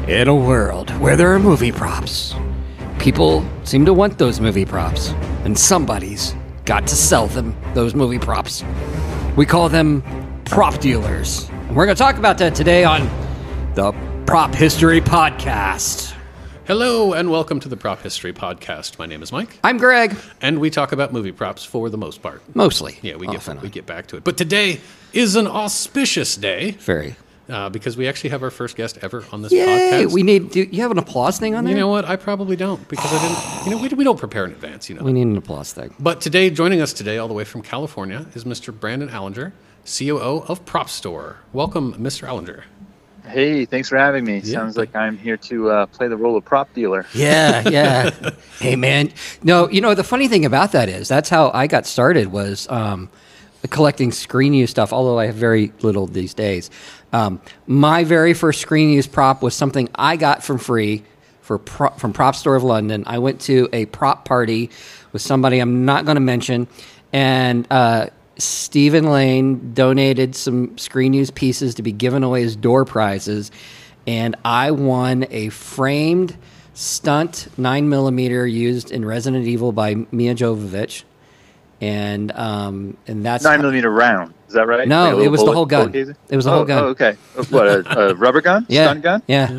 In a world where there are movie props, people seem to want those movie props, and somebody's got to sell them those movie props. We call them prop dealers. And we're going to talk about that today on the Prop History Podcast. Hello and welcome to the Prop History Podcast. My name is Mike. I'm Greg. And we talk about movie props for the most part. Mostly. Yeah, we get back to it. But today is an auspicious day. Very. Because we actually have our first guest ever on this Yay! podcast. Do you have an applause thing on there? You know what? I probably don't because I didn't. We don't prepare in advance. We need an applause thing. But today, joining us today, all the way from California, is Mr. Brandon Allinger, COO of Prop Store. Welcome, Mr. Allinger. Hey, thanks for having me. Yeah. Sounds like I'm here to play the role of prop dealer. Yeah. Hey, man. No, the funny thing about that is that's how I got started was collecting screen use stuff, although I have very little these days. My very first screen use prop was something I got from free from Prop Store of London. I went to a prop party with somebody I'm not going to mention, and Stephen Lane donated some screen use pieces to be given away as door prizes, and I won a framed stunt 9mm used in Resident Evil by Mia Jovovich. And that's 9mm round. Is that right? No, like it was the whole gun. It was the whole gun. Oh, okay. What, a rubber gun? Yeah. Stun gun? Yeah.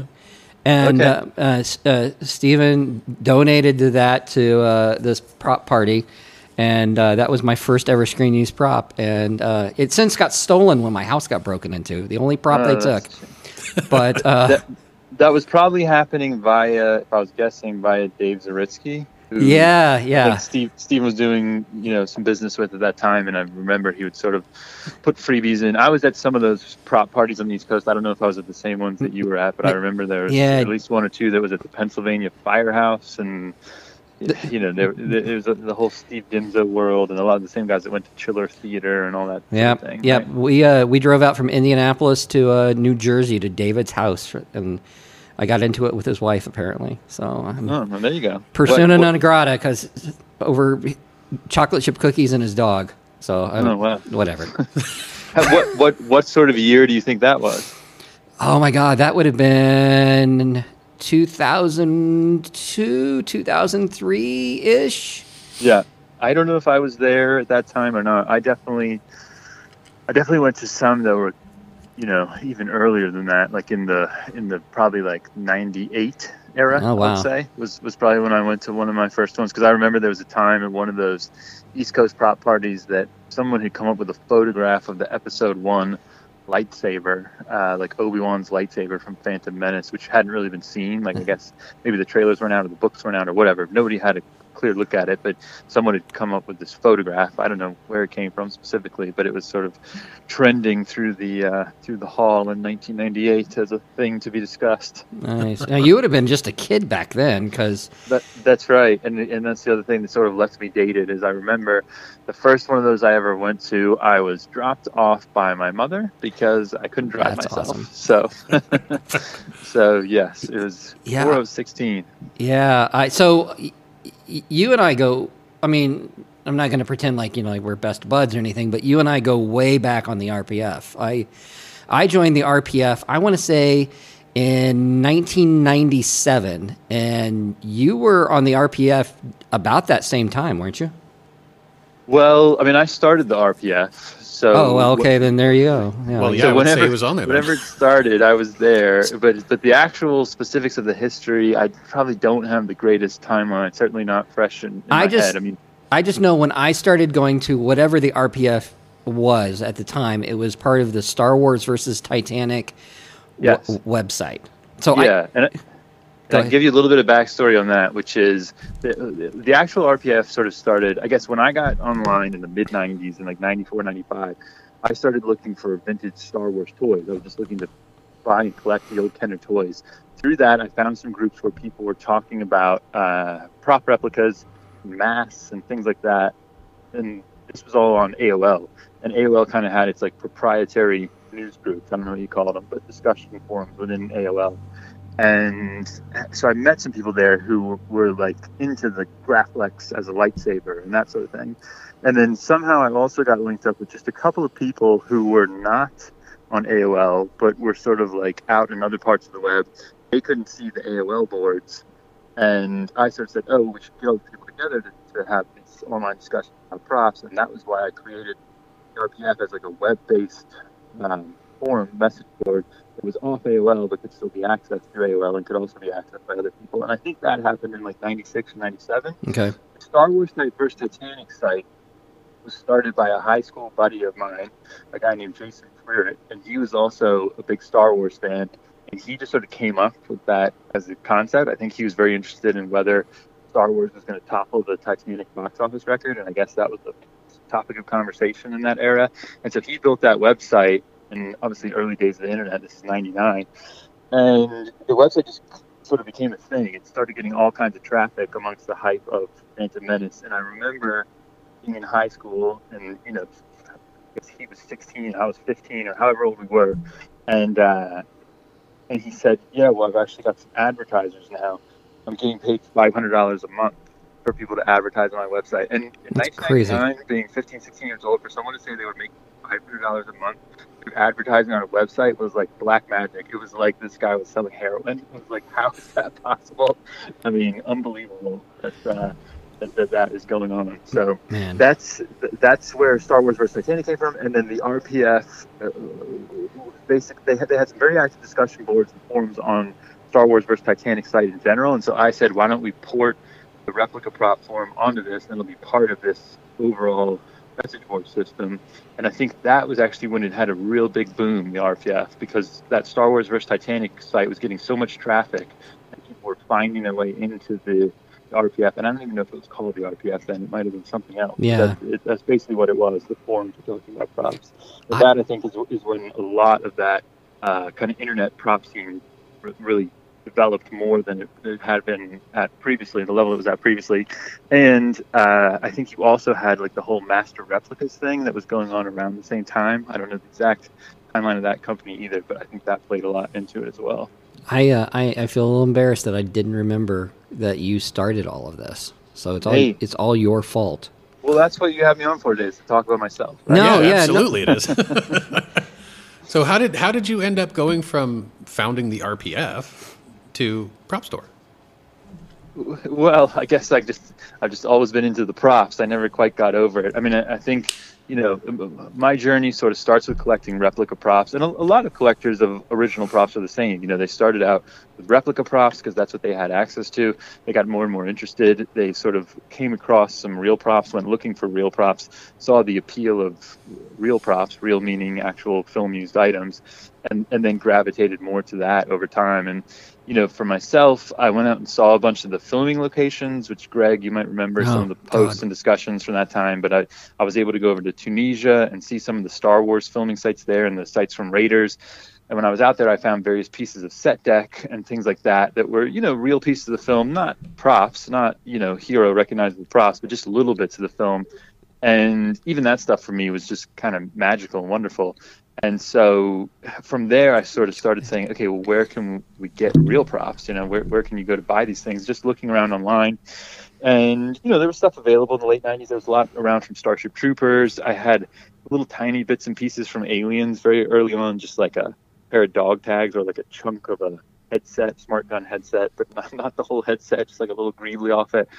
And Stephen donated to this prop party, and that was my first ever screen use prop. And it since got stolen when my house got broken into. The only prop they took. But that was probably happening via, if I was guessing, via Dave Zaritsky. Yeah. I think Steve was doing, some business with at that time, and I remember he would sort of put freebies in. I was at some of those prop parties on the East Coast. I don't know if I was at the same ones that you were at, but I remember there was at least one or two that was at the Pennsylvania Firehouse, and there was the whole Steve Dimzo world, and a lot of the same guys that went to Chiller Theater and all that sort of thing. Yeah, right? We drove out from Indianapolis to New Jersey to David's house, and I got into it with his wife, apparently. So well, there you go. Persona non grata, because over chocolate chip cookies and his dog. So whatever. What sort of year do you think that was? Oh my God, that would have been 2002, 2003 ish. Yeah, I don't know if I was there at that time or not. I definitely went to some that were, even earlier than that, like in the probably like 98 era. Oh, wow. I would say was probably when I went to one of my first ones, because I remember there was a time at one of those East Coast prop parties that someone had come up with a photograph of the episode 1 lightsaber, like Obi-Wan's lightsaber from Phantom Menace, which hadn't really been seen. Like, I guess maybe the trailers weren't out or the books weren't out or whatever. Nobody had a clear look at it, but someone had come up with this photograph. I don't know where it came from specifically, but it was sort of trending through the hall in 1998 as a thing to be discussed. Nice. Now, you would have been just a kid back then, because that's right, and that's the other thing that sort of left me dated. Is I remember the first one of those I ever went to, I was dropped off by my mother because I couldn't drive myself. Awesome. So yes, it was before I was 16. Yeah. So you and I go, I mean, I'm not going to pretend like, like we're best buds or anything, but you and I go way back on the RPF. I joined the RPF, I want to say, in 1997, and you were on the RPF about that same time, weren't you? Well, I mean, I started the RPF, so... Oh, well, okay, then there you go. Yeah. Well, yeah, so I would say he was on there. Whenever it started, I was there, but the actual specifics of the history, I probably don't have the greatest timeline. It's certainly not fresh in my head. I just know when I started going to whatever the RPF was at the time, it was part of the Star Wars versus Titanic website. So And I'll give you a little bit of backstory on that, which is the actual RPF sort of started, I guess, when I got online in the mid-90s, in like 94, 95, I started looking for vintage Star Wars toys. I was just looking to buy and collect the old Kenner toys. Through that, I found some groups where people were talking about prop replicas, masks, and things like that. And this was all on AOL. And AOL kind of had its like proprietary news groups. I don't know what you call them, but discussion forums within AOL. And so I met some people there who were like into the Graflex as a lightsaber and that sort of thing. And then somehow I also got linked up with just a couple of people who were not on AOL, but were sort of like out in other parts of the web, they couldn't see the AOL boards. And I sort of said, oh, we should get all the people together to have this online discussion about props. And that was why I created RPF as like a web-based forum message board that was off AOL but could still be accessed through AOL and could also be accessed by other people. And I think that happened in like 96 or 97. Okay. The Star Wars Night vs. Titanic site was started by a high school buddy of mine, a guy named Jason Freeritt, and he was also a big Star Wars fan. And he just sort of came up with that as a concept. I think he was very interested in whether Star Wars was going to topple the Titanic box office record, and I guess that was the topic of conversation in that era. And so he built that website in obviously early days of the internet. This is 99. And the website just sort of became a thing. It started getting all kinds of traffic amongst the hype of Phantom Menace. And I remember being in high school and, you know, I guess he was 16, I was 15 or however old we were. And he said, yeah, well, I've actually got some advertisers now. I'm getting paid $500 a month for people to advertise on my website. And in That's 1999, crazy. Being 15, 16 years old, for someone to say they would make $500 a month through advertising on a website was like black magic. It was like this guy was selling heroin. It was like, how is that possible? I mean, unbelievable that is going on. So Man. that's where Star Wars vs. Titanic came from. And then the RPF, basically, they had some very active discussion boards and forums on Star Wars vs. Titanic site in general. And so I said, why don't we port the replica prop forum onto this, and it'll be part of this overall message board system. And I think that was actually when it had a real big boom, the RPF, because that Star Wars vs. Titanic site was getting so much traffic and people were finding their way into the RPF. And I don't even know if it was called the RPF then. It might have been something else. Yeah. That's basically what it was, the forum for talking about props. But that, I think, is when a lot of that kind of internet prop scene really developed more than it had been at previously, the level it was at previously. And I think you also had like the whole master replicas thing that was going on around the same time. I don't know the exact timeline of that company either, but I think that played a lot into it as well. I feel a little embarrassed that I didn't remember that you started all of this. So it's all your fault. Well, that's what you have me on for today, is to talk about myself. Right? No, absolutely it is. So how did you end up going from founding the RPF to Prop Store? Well, I guess I've just always been into the props. I never quite got over it. I mean, I think, you know, my journey sort of starts with collecting replica props, and a lot of collectors of original props are the same. You know, they started out with replica props because that's what they had access to. They got more and more interested. They sort of came across some real props, went looking for real props, saw the appeal of real props, real meaning actual film-used items, and then gravitated more to that over time. And you know, for myself, I went out and saw a bunch of the filming locations, which, Greg, you might remember some of the posts and discussions from that time. But I was able to go over to Tunisia and see some of the Star Wars filming sites there and the sites from Raiders. And when I was out there, I found various pieces of set deck and things like that were, you know, real pieces of the film, not props, not, you know, hero recognizable props, but just little bits of the film. And even that stuff for me was just kind of magical and wonderful. And so from there, I sort of started saying, okay, well, where can we get real props? You know, where can you go to buy these things? Just looking around online. And, you know, there was stuff available in the late 90s. There was a lot around from Starship Troopers. I had little tiny bits and pieces from Aliens very early on, just like a pair of dog tags or like a chunk of a headset, smart gun headset, but not the whole headset, just like a little greebly off it.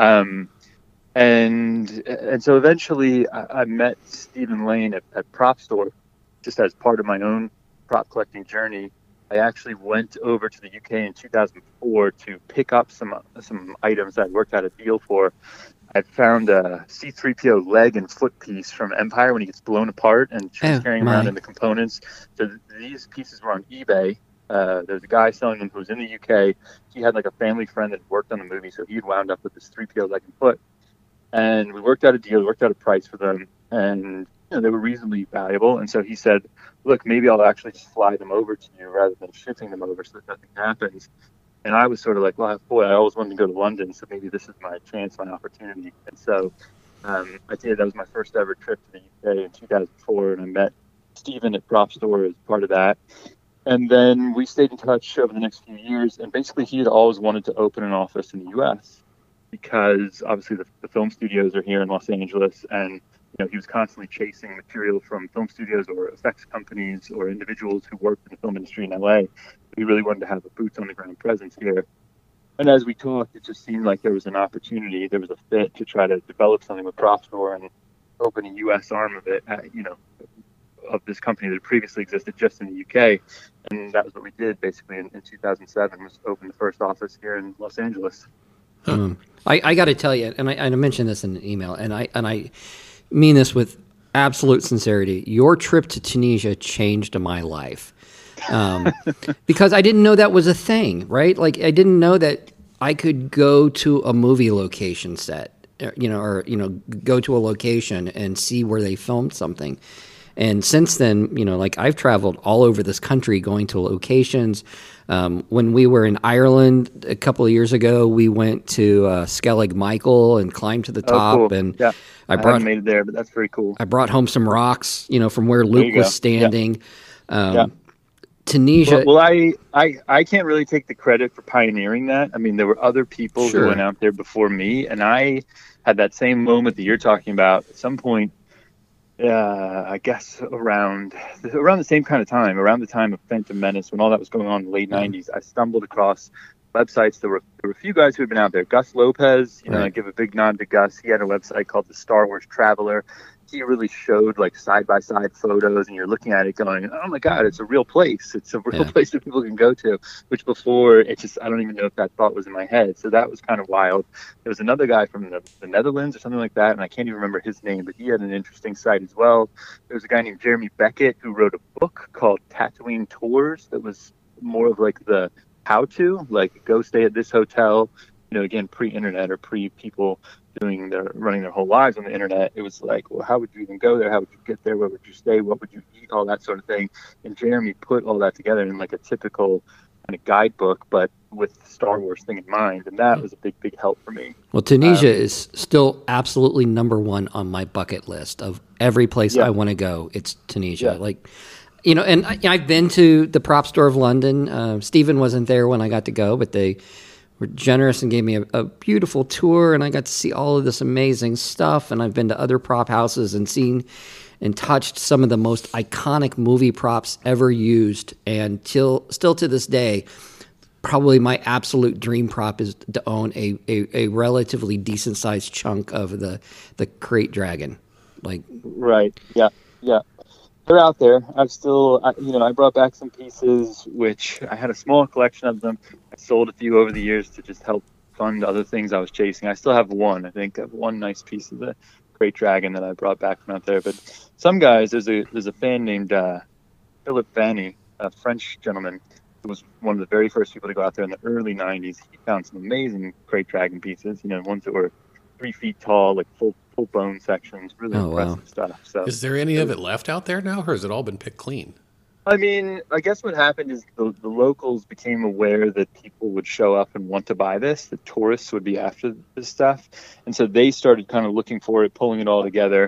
And so eventually I met Stephen Lane at Prop Store. Just as part of my own prop collecting journey, I actually went over to the UK in 2004 to pick up some items I'd worked out a deal for. I found a C-3PO leg and foot piece from Empire when he gets blown apart and carrying around in the components. So these pieces were on eBay. There's a guy selling them who was in the UK. He had like a family friend that worked on the movie, so he'd wound up with this 3PO leg and foot. And we worked out a deal, worked out a price for them, and you know, they were reasonably valuable. And so he said, look, maybe I'll actually just fly them over to you rather than shipping them over so that nothing happens. And I was sort of like, well, boy, I always wanted to go to London, so maybe this is my chance, my opportunity. And so I did. That was my first ever trip to the UK in 2004, and I met Stephen at Prop Store as part of that. And then we stayed in touch over the next few years, and basically he had always wanted to open an office in the U.S. because obviously the film studios are here in Los Angeles, and you know, he was constantly chasing material from film studios or effects companies or individuals who worked in the film industry in LA. We really wanted to have a boots on the ground presence here. And as we talked, it just seemed like there was an opportunity, there was a fit to try to develop something with Prop Store and open a U.S. arm of it, of this company that previously existed just in the UK. And that was what we did basically in 2007, was open the first office here in Los Angeles. I got to tell you, and I mentioned this in an email, and I mean this with absolute sincerity. Your trip to Tunisia changed my life, because I didn't know that was a thing, right? Like, I didn't know that I could go to a movie location set, or go to a location and see where they filmed something. And since then, like, I've traveled all over this country going to locations. When we were in Ireland a couple of years ago, we went to Skellig Michael and climbed to the top. Oh, cool. And yeah. I haven't made it there, but that's very cool. I brought home some rocks, from where Luke was standing. Yeah. Tunisia. Well, I can't really take the credit for pioneering that. I mean, there were other people who went out there before me, and I had that same moment that you're talking about at some point. I guess around the same kind of time, around the time of Phantom Menace, when all that was going on in the late 90s, I stumbled across websites. There were a few guys who had been out there. Gus Lopez, I give a big nod to Gus. He had a website called the Star Wars Traveler. He really showed like side-by-side photos, and you're looking at it going, oh my God, it's a real place. It's a real place that people can go to, which before, I don't even know if that thought was in my head. So that was kind of wild. There was another guy from the Netherlands or something like that, and I can't even remember his name, but he had an interesting site as well. There was a guy named Jeremy Beckett who wrote a book called Tatooine Tours that was more of like the how-to, like go stay at this hotel, again, pre-internet or pre-people running their whole lives on the internet. It was like, well, how would you even go there? How would you get there? Where would you stay? What would you eat? All that sort of thing. And Jeremy put all that together in like a typical kind of guidebook, but with the Star Wars thing in mind. And that was a big, big help for me. Well, Tunisia is still absolutely number one on my bucket list of every place I want to go. It's Tunisia. Yeah. Like, and I've been to the Prop Store of London. Stephen wasn't there when I got to go, but they were generous and gave me a beautiful tour, and I got to see all of this amazing stuff. And I've been to other prop houses and seen and touched some of the most iconic movie props ever used. And still to this day, probably my absolute dream prop is to own a relatively decent sized chunk of the Krayt Dragon. Like, right, yeah. They're out there. I brought back some pieces, which I had a small collection of them. I sold a few over the years to just help fund other things I was chasing. I still have one. I think I have one nice piece of the Krayt Dragon that I brought back from out there. But some guys, there's a fan named Philip Vanny, a French gentleman, who was one of the very first people to go out there in the early 90s. He found some amazing Krayt Dragon pieces, ones that were 3 feet tall, like full bone sections, really impressive stuff. So, is there any of it left out there now, or has it all been picked clean? I mean, I guess what happened is the locals became aware that people would show up and want to buy this, that tourists would be after this stuff. And so they started kind of looking for it, pulling it all together.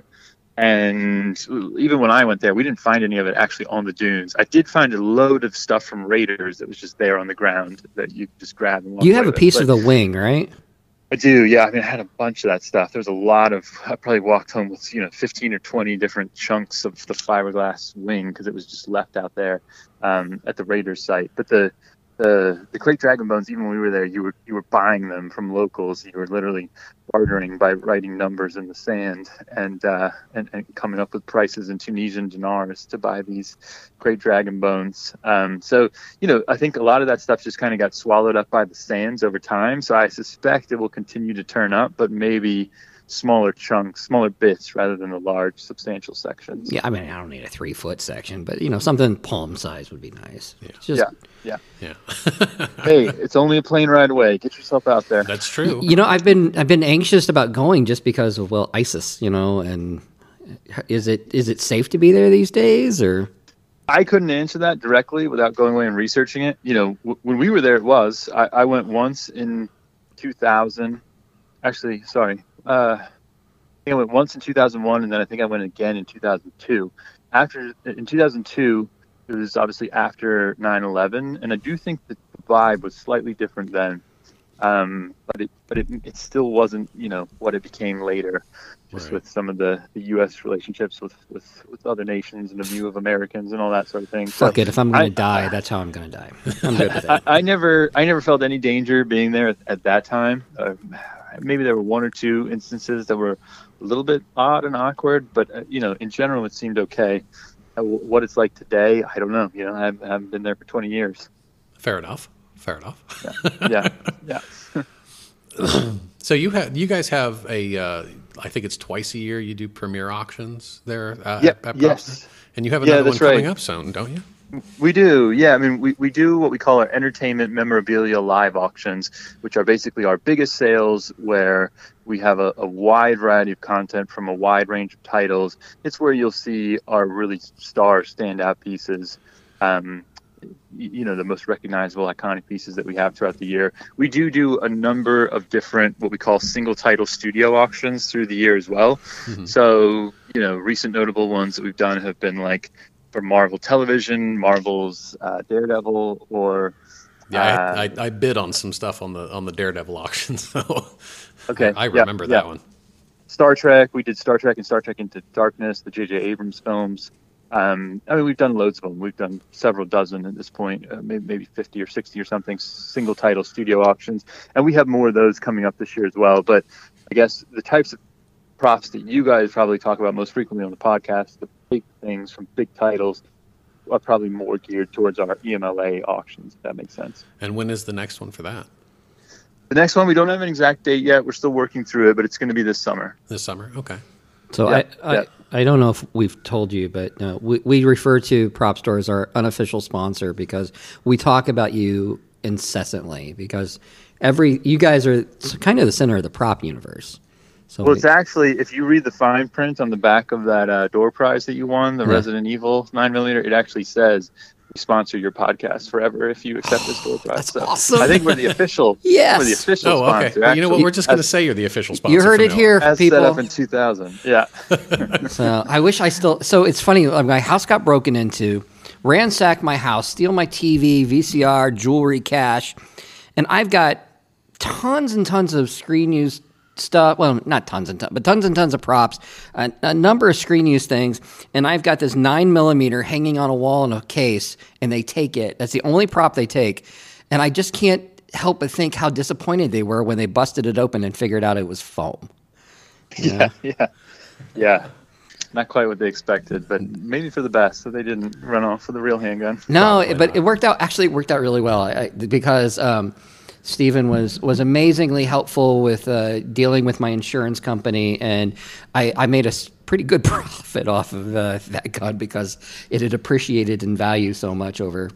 And even when I went there, we didn't find any of it actually on the dunes. I did find a load of stuff from Raiders that was just there on the ground that you could just grab and walk. You have a piece of the wing, right? I do, yeah. I mean, I had a bunch of that stuff. There's a lot of. I probably walked home with 15 or 20 different chunks of the fiberglass wing because it was just left out there at the Raiders site. But the Krayt Dragon bones, even when we were there, you were buying them from locals. You were literally bartering by writing numbers in the sand and coming up with prices in Tunisian dinars to buy these Krayt Dragon bones. So I think a lot of that stuff just kind of got swallowed up by the sands over time. So I suspect it will continue to turn up, but maybe smaller chunks, smaller bits rather than the large substantial sections. Yeah, I mean, I don't need a 3-foot section, but something palm size would be nice. Yeah. Hey, it's only a plane ride away. Get yourself out there. That's true. I've been anxious about going just because of ISIS, and is it safe to be there these days, or? I couldn't answer that directly without going away and researching it. When we were there, it was. I went once in 2000. Actually, sorry. I think I went once in 2001, and then I think I went again in 2002. In 2002, it was obviously after 9/11, and I do think that the vibe was slightly different then. But it still wasn't, what it became later, just Right. with some of the U.S. relationships with other nations and the view of Americans and all that sort of thing. Fuck it. If I'm going to die, that's how I'm going to die. I'm good with it. I never felt any danger being there at that time. Maybe there were one or two instances that were a little bit odd and awkward, but in general, it seemed okay. What it's like today, I don't know. I haven't been there for 20 years. Fair enough. Yeah. So you guys have I think it's twice a year you do premiere auctions there at Propster? Yes. And you have another one that's coming right. up soon, don't you? We do, yeah. I mean, we do what we call our entertainment memorabilia live auctions, which are basically our biggest sales, where we have a wide variety of content from a wide range of titles. It's where you'll see our really star standout pieces, the most recognizable, iconic pieces that we have throughout the year. We do a number of different, what we call single title studio auctions through the year as well. Mm-hmm. So, recent notable ones that we've done have been like for Marvel Television, Marvel's Daredevil, or I bid on some stuff on the Daredevil auction, so okay, I remember that one. Star Trek, we did Star Trek and Star Trek Into Darkness, the J.J. Abrams films. We've done loads of them. We've done several dozen at this point, maybe 50 or 60 or something, single title studio auctions, and we have more of those coming up this year as well. But I guess the types of props that you guys probably talk about most frequently on the podcast, the big things from big titles, are probably more geared towards our EMLA auctions, if that makes sense. And when is the next one for that? The next one, we don't have an exact date yet. We're still working through it, but it's going to be this summer. This summer? Okay. So I don't know if we've told you, but we refer to Prop Store as our unofficial sponsor because we talk about you incessantly because you guys are kind of the center of the prop universe. So it's actually, if you read the fine print on the back of that door prize that you won, the Resident Evil 9mm, it actually says we sponsor your podcast forever if you accept this door prize. That's awesome. I think we're the official. Yes. We're the official okay. sponsor. Well, you know what? We're just going to say you're the official sponsor. You heard it here, as people. set up in 2000. Yeah. So I wish I still. So it's funny. My house got broken into, ransacked my house, steal my TV, VCR, jewelry, cash, and I've got tons and tons of screen use stuff. Well, not tons and tons, but tons and tons of props, a number of screen use things. And I've got this 9mm hanging on a wall in a case, and they take it. That's the only prop they take. And I just can't help but think how disappointed they were when they busted it open and figured out it was foam. Yeah. Not quite what they expected, but maybe for the best, so they didn't run off with a real handgun. No, but it worked out. Actually, it worked out really well because Stephen was amazingly helpful with dealing with my insurance company, and I made a pretty good profit off of that gun because it had appreciated in value so much over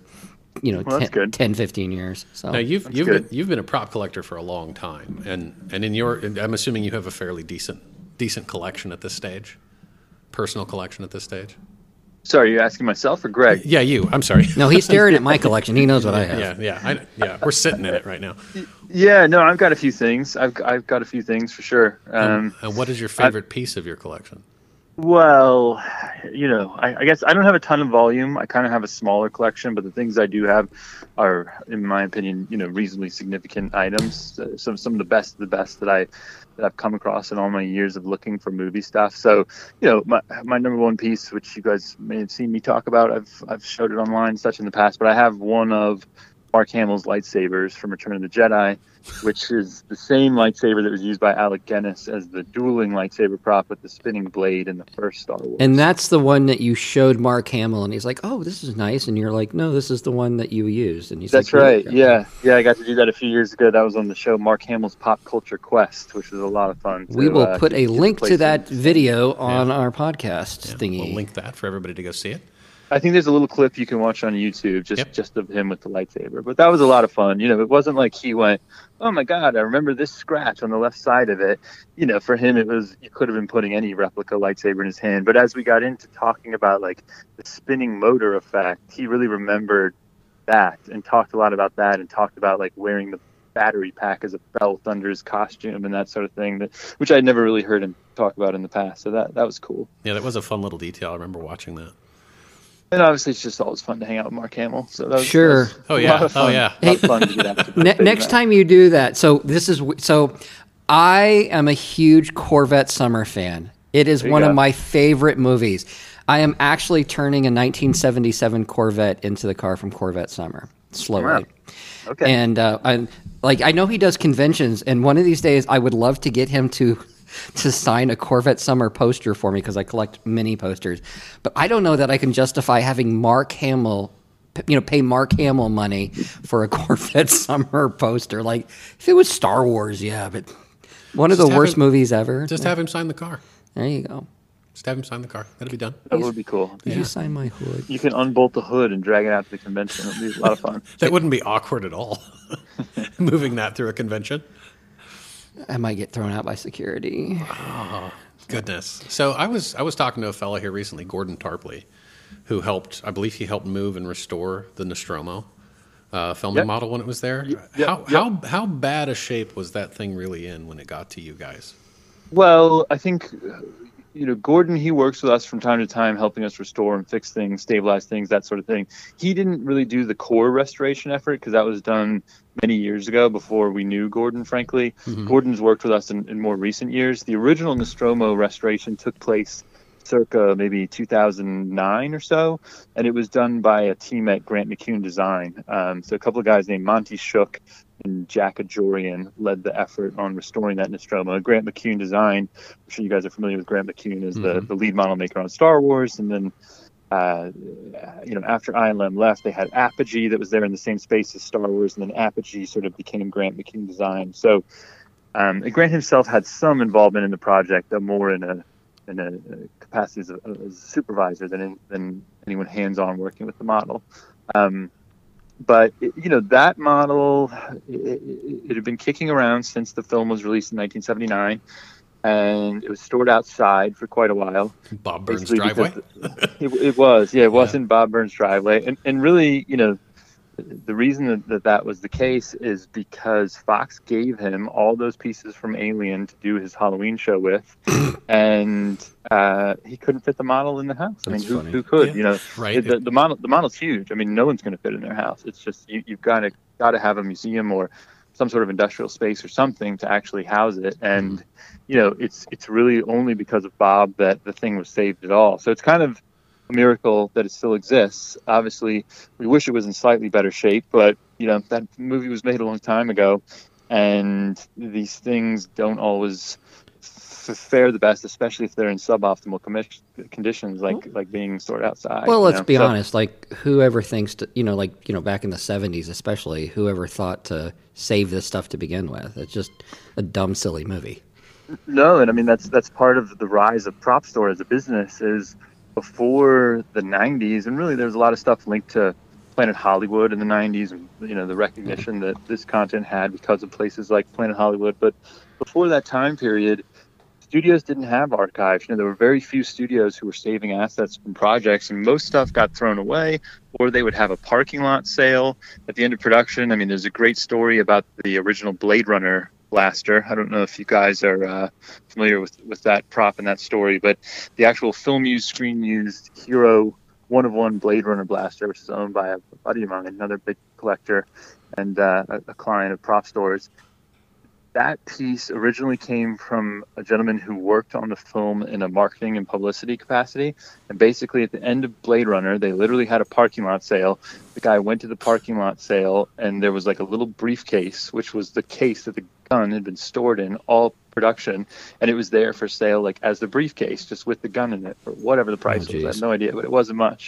10, 15 years. So now you've been a prop collector for a long time, and I'm assuming you have a fairly decent collection at this stage, personal collection at this stage. Sorry, you're asking myself or Greg? Yeah, you. I'm sorry. No, he's staring at my collection. He knows what I have. Yeah. We're sitting in it right now. Yeah, no, I've got a few things. I've got a few things for sure. And what is your favorite piece of your collection? Well, I guess I don't have a ton of volume. I kind of have a smaller collection, but the things I do have are, in my opinion, reasonably significant items. Some of the best that I've come across in all my years of looking for movie stuff. So, my number one piece, which you guys may have seen me talk about, I've showed it online and such in the past, but I have one of Mark Hamill's lightsabers from Return of the Jedi, which is the same lightsaber that was used by Alec Guinness as the dueling lightsaber prop with the spinning blade in the first Star Wars. And that's the one that you showed Mark Hamill, and he's like, "Oh, this is nice," and you're like, "No, this is the one that you used." And he's that's like, right. Yeah. I got to do that a few years ago. That was on the show Mark Hamill's Pop Culture Quest, which was a lot of fun. We will put a link to that video on our podcast thingy. We'll link that for everybody to go see it. I think there's a little clip you can watch on YouTube just of him with the lightsaber. But that was a lot of fun. It wasn't like he went, "Oh my God, I remember this scratch on the left side of it." For him, it was, you could have been putting any replica lightsaber in his hand. But as we got into talking about like the spinning motor effect, he really remembered that and talked a lot about that and talked about like wearing the battery pack as a belt under his costume and that sort of thing, which I'd never really heard him talk about in the past. So that was cool. Yeah, that was a fun little detail. I remember watching that. And obviously, it's just always fun to hang out with Mark Hamill. So that was, Sure. that was Oh, a yeah. lot of fun. Oh, yeah. A lot of fun to get after. Next time you do that, so I am a huge Corvette Summer fan. It is one of my favorite movies. I am actually turning a 1977 Corvette into the car from Corvette Summer slowly. Wow. Okay. And I know he does conventions, and one of these days I would love to get him to sign a Corvette Summer poster for me because I collect mini posters. But I don't know that I can justify having Mark Hamill, pay Mark Hamill money for a Corvette Summer poster. Like if it was Star Wars, yeah, but one of the worst movies ever. Just have him sign the car. There you go. Just have him sign the car. That'll be done. That would be cool. Did you sign my hood? You can unbolt the hood and drag it out to the convention. It would be a lot of fun. That wouldn't be awkward at all. Moving that through a convention. I might get thrown out by security. Oh, goodness. So I was talking to a fellow here recently, Gordon Tarpley, who I believe he helped move and restore the Nostromo filming model when it was there. How bad a shape was that thing really in when it got to you guys? Well, I think, Gordon, he works with us from time to time, helping us restore and fix things, stabilize things, that sort of thing. He didn't really do the core restoration effort because that was done many years ago before we knew Gordon, frankly. Mm-hmm. Gordon's worked with us in more recent years. The original Nostromo restoration took place circa maybe 2009 or so, and it was done by a team at Grant McCune Design. So a couple of guys named Monty Shook and Jack Ajorian led the effort on restoring that Nostromo. Grant McCune Design, I'm sure you guys are familiar with Grant McCune, is the lead model maker on Star Wars. And then, after ILM left, they had Apogee that was there in the same space as Star Wars, and then Apogee sort of became Grant McCune Design. So Grant himself had some involvement in the project, more in a capacity as a supervisor than anyone hands-on working with the model. But that model, it had been kicking around since the film was released in 1979, and it was stored outside for quite a while. Bob Burns' driveway. It was, it was in Bob Burns' driveway, and really, the reason that was the case is because Fox gave him all those pieces from Alien to do his Halloween show with, and he couldn't fit the model in the house. I mean, who could? Yeah. Right. The model's huge. I mean, no one's going to fit in their house. It's just you've got to have a museum or some sort of industrial space or something to actually house it. And it's really only because of Bob that the thing was saved at all. So it's kind of a miracle that it still exists. Obviously, we wish it was in slightly better shape, but that movie was made a long time ago, and these things don't always fare the best, especially if they're in suboptimal conditions, like being stored outside. Well, let's be honest. Like whoever thinks to, back in the 70s, especially, whoever thought to save this stuff to begin with? It's just a dumb, silly movie. No, and I mean that's part of the rise of Prop Store as a business. Is before the 90s, and really there's a lot of stuff linked to Planet Hollywood in the 90s, and the recognition that this content had because of places like Planet Hollywood. But before that time period, studios didn't have archives. There were very few studios who were saving assets from projects, and most stuff got thrown away, or they would have a parking lot sale at the end of production. I mean, there's a great story about the original Blade Runner blaster. I don't know if you guys are familiar with that prop and that story, but the actual film used, screen used Hero 1-of-1 Blade Runner blaster, which is owned by a buddy of mine, another big collector and a client of Prop Stores. That piece originally came from a gentleman who worked on the film in a marketing and publicity capacity. And basically at the end of Blade Runner, they literally had a parking lot sale. The guy went to the parking lot sale, and there was like a little briefcase, which was the case that the gun had been stored in all production. And it was there for sale, like as the briefcase, just with the gun in it, for whatever the price was. I have no idea, but it wasn't much,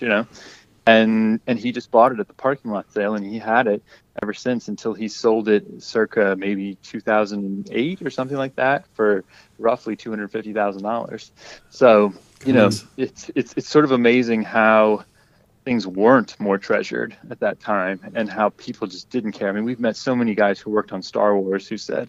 And he just bought it at the parking lot sale, and he had it ever since until he sold it circa maybe 2008 or something like that for roughly $250,000. So, it's sort of amazing how things weren't more treasured at that time and how people just didn't care. I mean, we've met so many guys who worked on Star Wars who said,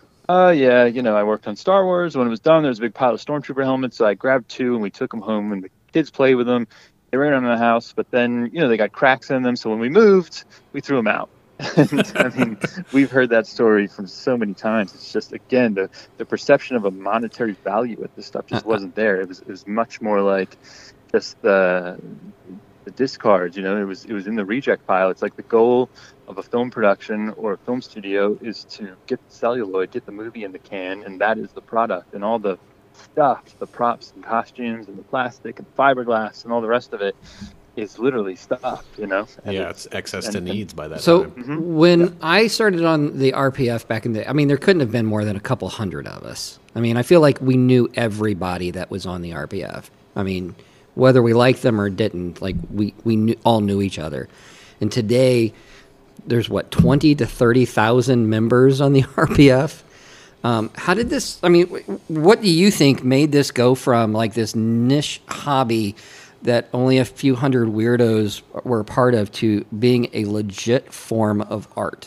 I worked on Star Wars. When it was done, there was a big pile of Stormtrooper helmets, so I grabbed 2 and we took them home, and the kids played with them. They ran around the house, but then, they got cracks in them. So when we moved, we threw them out. And, I mean, we've heard that story from so many times. It's just, again, the perception of a monetary value with this stuff just wasn't there. It was much more like just the the discards. You know, it was in the reject pile. It's like the goal of a film production or a film studio is to get the celluloid, get the movie in the can, and that is the product. And all the stuff, the props and costumes and the plastic and fiberglass and all the rest of it is literally stuff, you know? And it's excess to needs by that so time. when I started on the RPF back in the, I mean, there couldn't have been more than a couple hundred of us. I mean, I feel like we knew everybody that was on the RPF. I mean, whether we liked them or didn't, like we all knew each other. And today, there's 20 to 30,000 members on the RPF. How did this? I mean, what do you think made this go from like this niche hobby that only a few hundred weirdos were a part of to being a legit form of art?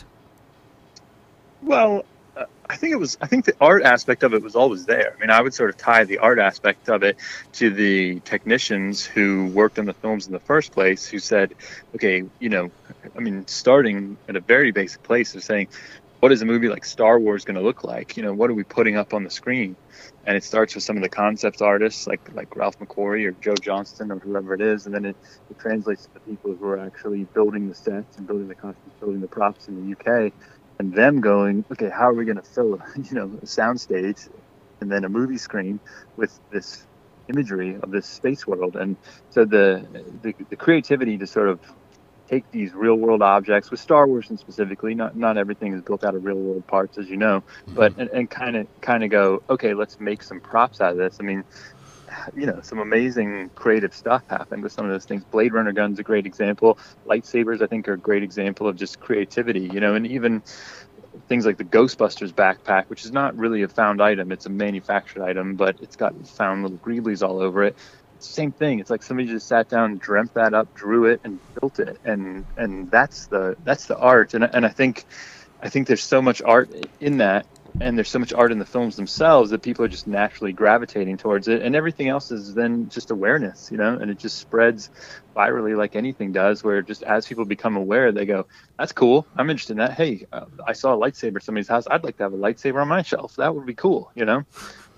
Well, I think the art aspect of it was always there. I mean, I would sort of tie the art aspect of it to the technicians who worked on the films in the first place, who said, okay, you know, I mean, starting at a very basic place of saying, what is a movie like Star Wars going to look like? You know, what are we putting up on the screen? And it starts with some of the concept artists like Ralph McQuarrie or Joe Johnston or whoever it is, and then it translates to the people who are actually building the sets and building the costumes, building the props in the UK, and them going, okay, how are we going to fill a soundstage and then a movie screen with this imagery of this space world? And so the creativity to sort of take these real world objects, with Star Wars and specifically, not everything is built out of real world parts, as you know, but and kind of go, okay, let's make some props out of this. I mean, you know, some amazing creative stuff happened with some of those things. Blade Runner gun's a great example. Lightsabers, I think, are a great example of just creativity, you know, and even things like the Ghostbusters backpack, which is not really a found item, it's a manufactured item, but it's got found little greeblies all over it. Same thing. It's like somebody just sat down, dreamt that up, drew it, and built it, and that's the art. And I think there's so much art in that, and there's so much art in the films themselves that people are just naturally gravitating towards it, and everything else is then just awareness, you know, and it just spreads virally like anything does, where just as people become aware, they go, that's cool, I'm interested in that. Hey, I saw a lightsaber at somebody's house, I'd like to have a lightsaber on my shelf. That would be cool, you know.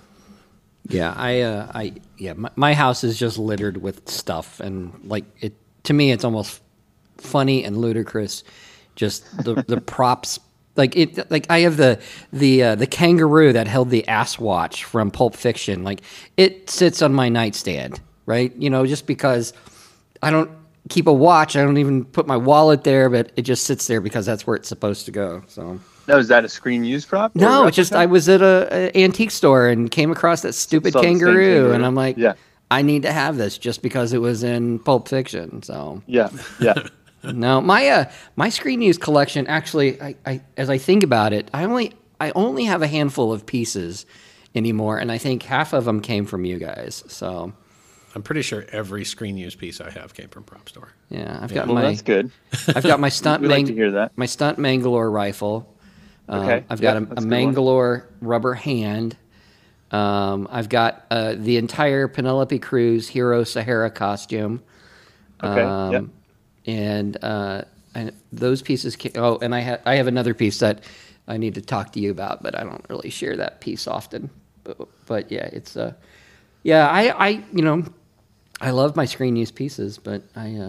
Yeah, my house is just littered with stuff, and like it to me, it's almost funny and ludicrous. Just the props, like I have the kangaroo that held the ass watch from Pulp Fiction. Like it sits on my nightstand, right? You know, just because I don't keep a watch, I don't even put my wallet there, but it just sits there because that's where it's supposed to go. So. No, is that a screen use prop? No, it's just I was at an antique store and came across that stupid kangaroo, and I'm like, yeah, I need to have this just because it was in Pulp Fiction. So yeah. No, my screen use collection actually, I as I think about it, I only have a handful of pieces anymore, and I think half of them came from you guys. So I'm pretty sure every screen use piece I have came from Prop Store. Yeah, I've got that's good. I've got my stunt. We like to hear that. My stunt Mangalore rifle. Okay. I've got a Mangalore rubber hand. I've got the entire Penelope Cruz Hero Sahara costume. Okay. And those pieces. And I have another piece that I need to talk to you about, but I don't really share that piece often. But yeah, it's I love my screen use pieces, but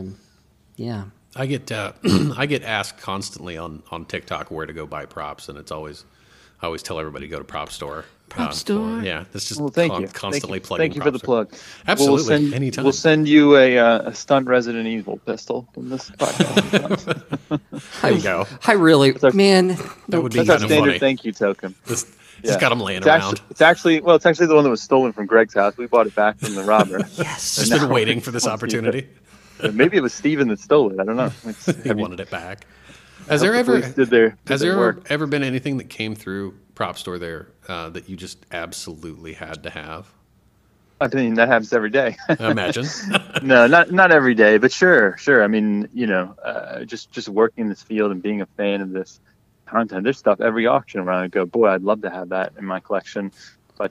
I get I get asked constantly on TikTok where to go buy props, and I always tell everybody to go to Prop Store. Prop Store? Yeah, it's just Constantly constantly plugging. Thank you for the plug. Absolutely, anytime. We'll send you a stunt Resident Evil pistol from this podcast. There you go. I really, man, that would be that's our kind of standard funny. thank you token. Just got them laying around. It's actually the one that was stolen from Greg's house. We bought it back from the robber. Yes, just been waiting for this opportunity. Maybe it was Steven that stole it. I don't know. He wanted it back. Has there ever been anything that came through Prop Store there that you just absolutely had to have? I mean, that happens every day. I imagine. No, not every day, but sure. I mean, just working in this field and being a fan of this content, there's stuff every auction around. I go, boy, I'd love to have that in my collection, but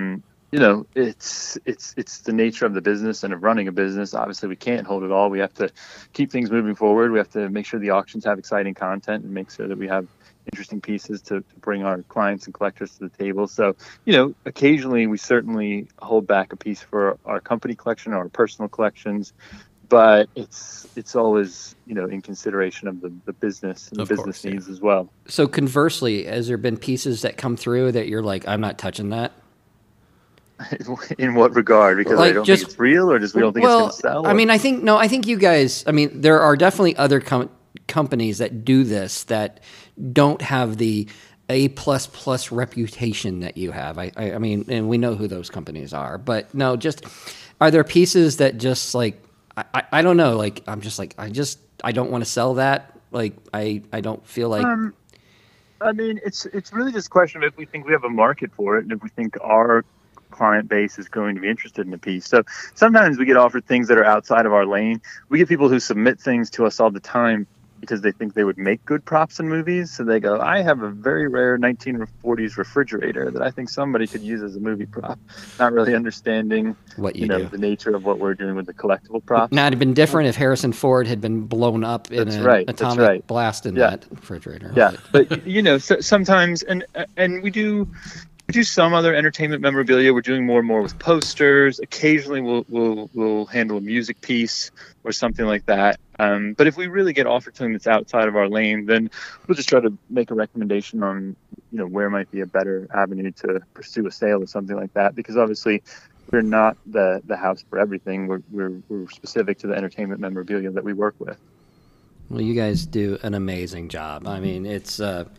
it's the nature of the business and of running a business. Obviously, we can't hold it all. We have to keep things moving forward. We have to make sure the auctions have exciting content and make sure that we have interesting pieces to bring our clients and collectors to the table. So, occasionally we certainly hold back a piece for our company collection or our personal collections. but it's always, in consideration of the business and the business needs as well. So conversely, has there been pieces that come through that you're like, I'm not touching that? In what regard? Because I don't think it's real, or just we don't think it's going to sell? I mean, I think you guys, there are definitely other companies that do this that don't have the A++ reputation that you have. I mean, and we know who those companies are, but no, just, are there pieces that just like, I don't know, like, I'm just like, I don't want to sell that. Like, I don't feel like. I mean, it's really just a question of if we think we have a market for it, and if we think our client base is going to be interested in a piece. So sometimes we get offered things that are outside of our lane. We get people who submit things to us all the time because they think they would make good props in movies. So they go, I have a very rare 1940s refrigerator that I think somebody could use as a movie prop, not really understanding what you do, the nature of what we're doing with the collectible props. Now, it'd been different if Harrison Ford had been blown up in an atomic blast in that refrigerator. Yeah, but sometimes, and we do some other entertainment memorabilia. We're doing more and more with posters. Occasionally, we'll handle a music piece or something like that. But if we really get offered something that's outside of our lane, then we'll just try to make a recommendation on, where might be a better avenue to pursue a sale or something like that. Because obviously, we're not the house for everything. We're specific to the entertainment memorabilia that we work with. Well, you guys do an amazing job. I mean, it's.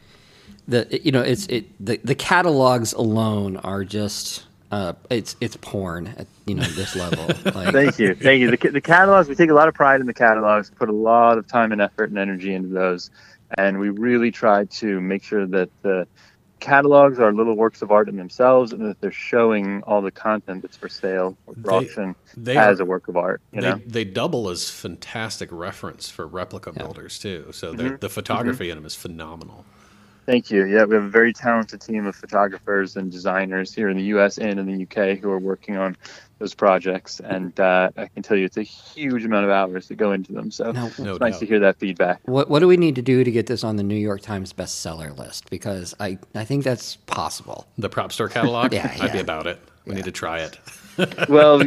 The catalogs alone are just it's porn at this level. Like, Thank you. The catalogs, we take a lot of pride in the catalogs, put a lot of time and effort and energy into those, and we really try to make sure that the catalogs are little works of art in themselves, and that they're showing all the content that's for sale or for auction as a work of art. They double as fantastic reference for replica builders too. So the photography in them is phenomenal. Thank you. Yeah, we have a very talented team of photographers and designers here in the U.S. and in the U.K. who are working on those projects, and I can tell you it's a huge amount of hours that go into them. So it's nice to hear that feedback. What do we need to do to get this on the New York Times bestseller list? Because I think that's possible. The Prop Store catalog? I'd be about it. We need to try it. Well,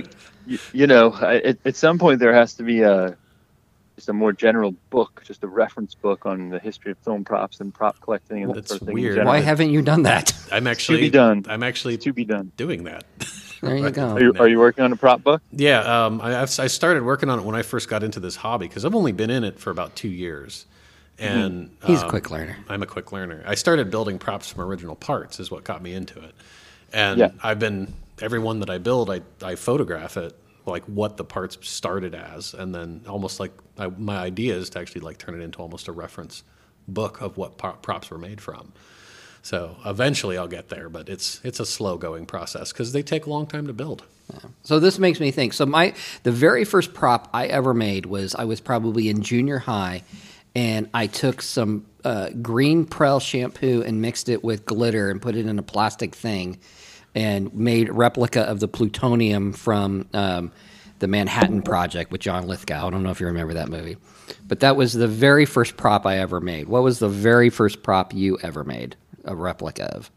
at some point there has to be just a more general book, just a reference book on the history of film props and prop collecting and that sort of thing. Weird. Why haven't you done that? I'm actually to be done doing that. There you go. Are you working on a prop book? Yeah, I started working on it when I first got into this hobby because I've only been in it for about 2 years. And he's a quick learner. I'm a quick learner. I started building props from original parts is what got me into it. And every one that I build, I photograph it, like what the parts started as, and then almost like my idea is to actually like turn it into almost a reference book of what props were made from. So eventually I'll get there, but it's a slow going process because they take a long time to build. Yeah. So this makes me think. So the very first prop I ever made was I was probably in junior high, and I took some green Prel shampoo and mixed it with glitter and put it in a plastic thing, and made a replica of the plutonium from the Manhattan Project with John Lithgow. I don't know if you remember that movie. But that was the very first prop I ever made. What was the very first prop you ever made a replica of?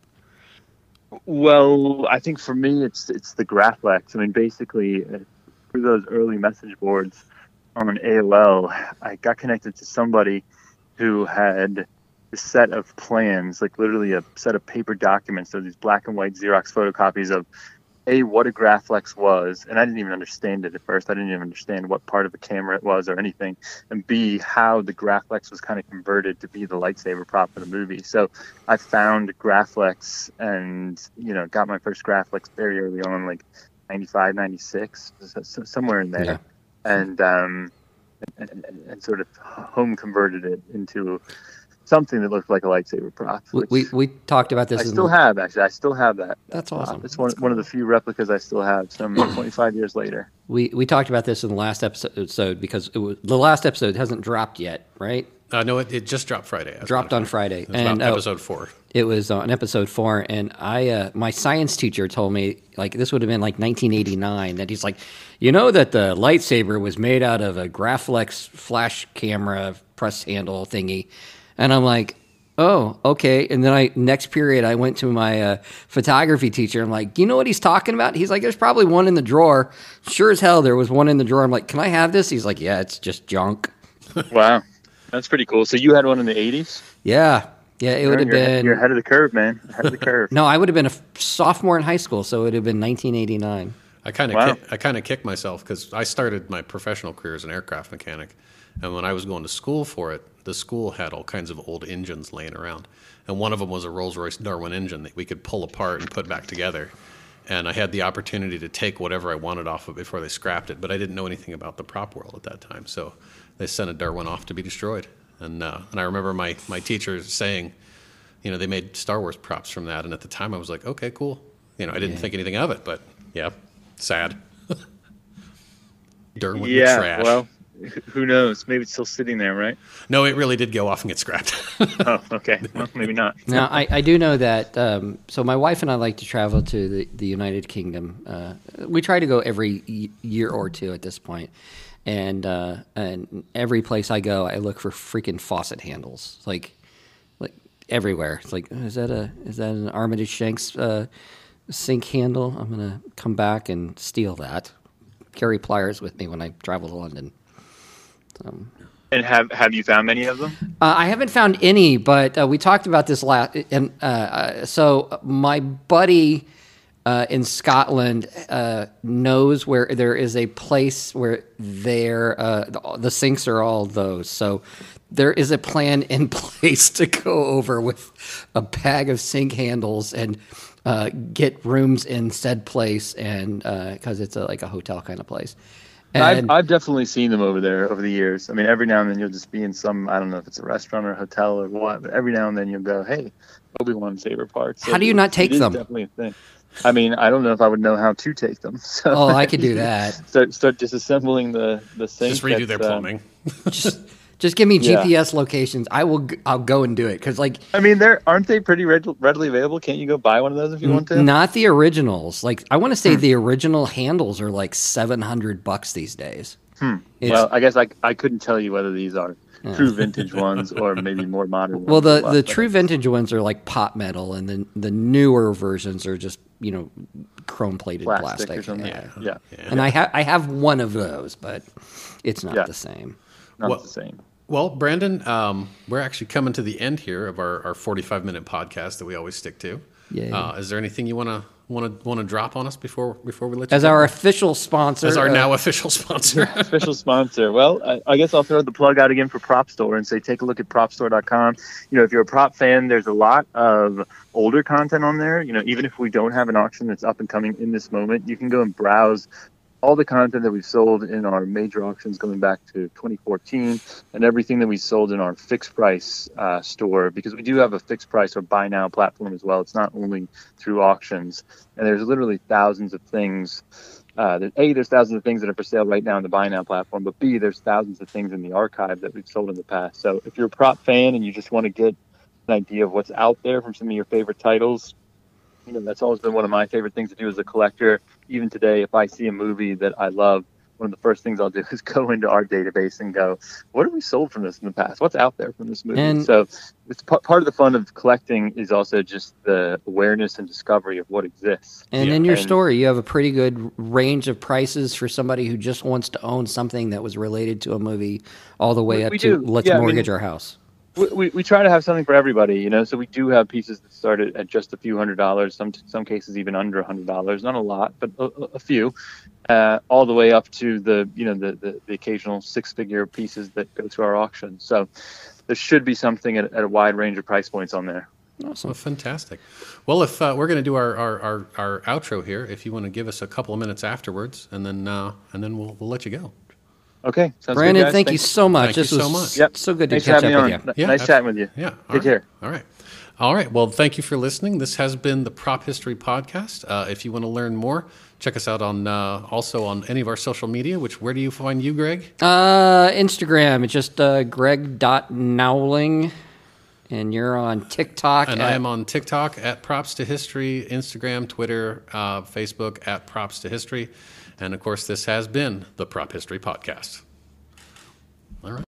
Well, I think for me, it's the Graflex. I mean, basically, through those early message boards on AOL, I got connected to somebody who had a set of plans, like literally a set of paper documents. So these black and white Xerox photocopies of what a Graflex was, and I didn't even understand it at first. I didn't even understand what part of the camera it was or anything, and B, how the Graflex was kind of converted to be the lightsaber prop for the movie. So I found Graflex and, got my first Graflex very early on, like 95, 96, somewhere in there. Yeah. And sort of home converted it into something that looked like a lightsaber prop. We talked about this. I still have that. That's awesome. It's one of the few replicas I still have. Some 25 years later. We talked about this in the last episode because the last episode hasn't dropped yet, right? No, it just dropped Friday. Dropped on Friday. It was about episode 4. It was on episode 4, and my science teacher told me, like, this would have been like 1989, that he's like, that the lightsaber was made out of a Graflex flash camera press handle thingy. And I'm like, Oh, okay. And then next period, I went to my photography teacher. I'm like, you know what he's talking about? He's like, there's probably one in the drawer. Sure as hell, there was one in the drawer. I'm like, can I have this? He's like, yeah, it's just junk. Wow. That's pretty cool. So you had one in the 80s? Yeah. Yeah, it would have been... You're ahead of the curve, man. Ahead of the curve. No, I would have been a sophomore in high school, so it would have been 1989. I kind of kicked myself because I started my professional career as an aircraft mechanic. And when I was going to school for it, the school had all kinds of old engines laying around. And one of them was a Rolls-Royce Darwin engine that we could pull apart and put back together. And I had the opportunity to take whatever I wanted off of it before they scrapped it. But I didn't know anything about the prop world at that time. So they sent a Darwin off to be destroyed. And I remember my teacher saying, they made Star Wars props from that. And at the time I was like, okay, cool. I didn't think anything of it. But, yeah, sad. Darwin the trash. Well. Who knows? Maybe it's still sitting there, right? No, it really did go off and get scrapped. Oh, okay. Well, maybe not. Now, I do know that. So my wife and I like to travel to the United Kingdom. We try to go every year or two at this point. And every place I go, I look for freaking faucet handles, like everywhere. It's like, is that an Armitage Shanks sink handle? I'm gonna come back and steal that. Carry pliers with me when I travel to London. And have you found many of them? I haven't found any, but we talked about this last. And so my buddy in Scotland knows where there is a place where the sinks are all those. So there is a plan in place to go over with a bag of sink handles and get rooms in said place, and because it's like a hotel kind of place. And I've definitely seen them over there over the years. I mean, every now and then you'll just be in some, I don't know if it's a restaurant or a hotel or what, but every now and then you'll go, hey, Obi-Wan's favorite parts. So how do you not take them? Definitely a thing. I mean, I don't know if I would know how to take them. So oh, I could do that. Start disassembling the sink. Just redo their plumbing. Just give me GPS locations. I'll go and do it because I mean, aren't they pretty readily available? Can't you go buy one of those if you want to? Not the originals. Like I want to say the original handles are like $700 these days. Well, I guess I couldn't tell you whether these are true vintage ones or maybe more modern well, ones. the true vintage ones are like pot metal, and then the newer versions are just chrome plated plastic. Or something. Yeah. And I have one of those, but it's not the same. Not the same. Well, Brandon, we're actually coming to the end here of our 45-minute podcast that we always stick to. Yeah. Is there anything you want to drop on us before we let you as go? Our official sponsor, as our now official sponsor, official sponsor. Well, I guess I'll throw the plug out again for Prop Store and say take a look at PropStore.com. If you're a prop fan, there's a lot of older content on there. Even if we don't have an auction that's up and coming in this moment, you can go and browse all the content that we've sold in our major auctions going back to 2014 and everything that we sold in our fixed price store, because we do have a fixed price or buy now platform as well. It's not only through auctions, and there's literally thousands of things. There's thousands of things that are for sale right now on the buy now platform, but B, there's thousands of things in the archive that we've sold in the past. So if you're a prop fan and you just want to get an idea of what's out there from some of your favorite titles, that's always been one of my favorite things to do as a collector. Even today, if I see a movie that I love, one of the first things I'll do is go into our database and go, what have we sold from this in the past? What's out there from this movie? So it's part of the fun of collecting is also just the awareness and discovery of what exists. And in your story, you have a pretty good range of prices for somebody who just wants to own something that was related to a movie all the way up to let's mortgage our house. We try to have something for everybody, so we do have pieces that started at just a few $100s, some cases even under $100, not a lot, but a few, all the way up to the occasional six-figure pieces that go to our auction. So there should be something at a wide range of price points on there. Awesome. Well, fantastic. Well, if we're going to do our outro here, if you want to give us a couple of minutes afterwards, and then we'll let you go. Okay. Sounds Brandon, good, guys. thank you so much. Thank you so much. Yep. So good to Thanks catch for up having with you. you. Nice chatting with you. Yeah. Take care. All right. Well, thank you for listening. This has been the Prop History Podcast. If you want to learn more, check us out on also on any of our social media, where do you find you, Greg? Instagram. It's just greg.nowling. And you're on TikTok. And I am on TikTok at Props to History, Instagram, Twitter, Facebook at Props to History. And, of course, this has been the Prop History Podcast.